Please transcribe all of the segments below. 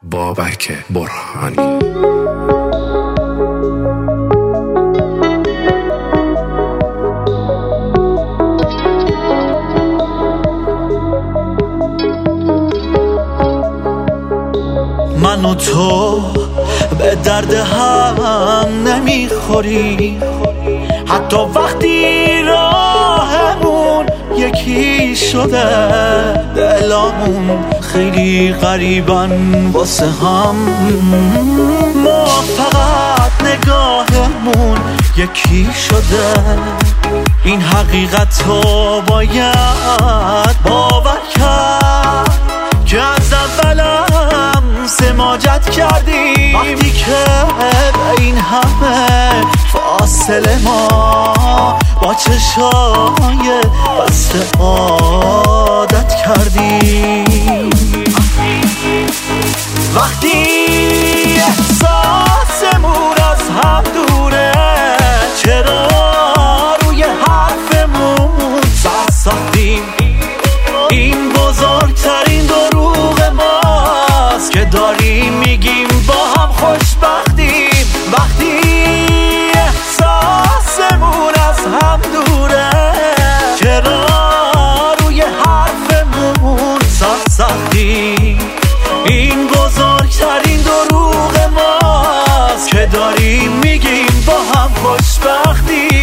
بابک برهانی. من و تو به درد هم نمیخوری، حتی وقتی راهمون یکی شده. دلامون خیلی غریبن واسه هم، ما فقط نگاهمون یکی شده. این حقیقت رو باید باور کرد که از اولم سماجت کردیم. وقتی که به این همه فاصله ما با چشای بسته عادت کردیم. وقتی احساسمون از هم دوره، چرا روی حرفمون سر ساختیم؟ این بزرگترین دروغ ماست که داریم میگیم با هم خوشبختیم. وقتی احساسمون از هم دوره، چرا روی حرفمون سر ساختیم؟ این بزرگترین دروغ ماست که داریم میگیم با هم خوشبختیم.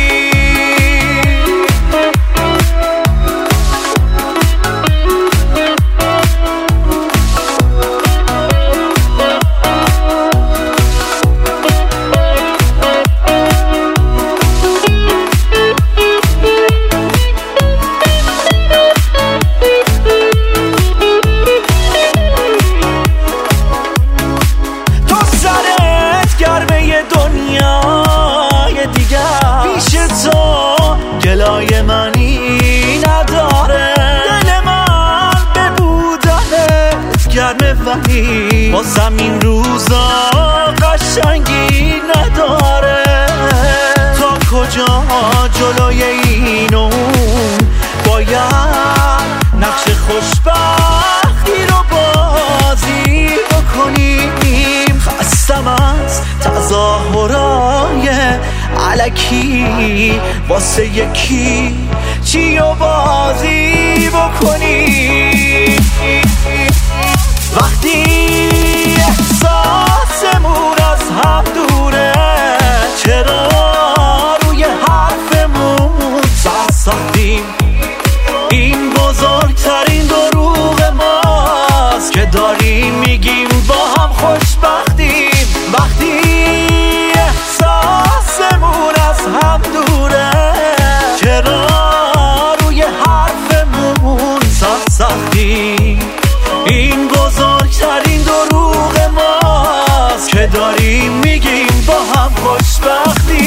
دنیای دیگر پیش تو گلای منی نداره. دل من به بودنت گرمه ولی با زمین روزا قشنگی نداره. تا کجا جلوی این و اون باید نقش خوشبختی رو بازی بکنیم. خستم از تظاهرای الکی واسه یکی چی و بازی بکنی. وقتی احساسمون از هم دوره، چرا روی حرفمون سر ساختیم؟ این بزرگترین دروغ ماست که داریم میگیم با هم خوشبختیم. وقتی احساسمون از هم دوره، چرا روی حرفمون سر ساختیم؟ این بزرگترین دروغ ماست که داریم میگیم با هم خوشبختیم.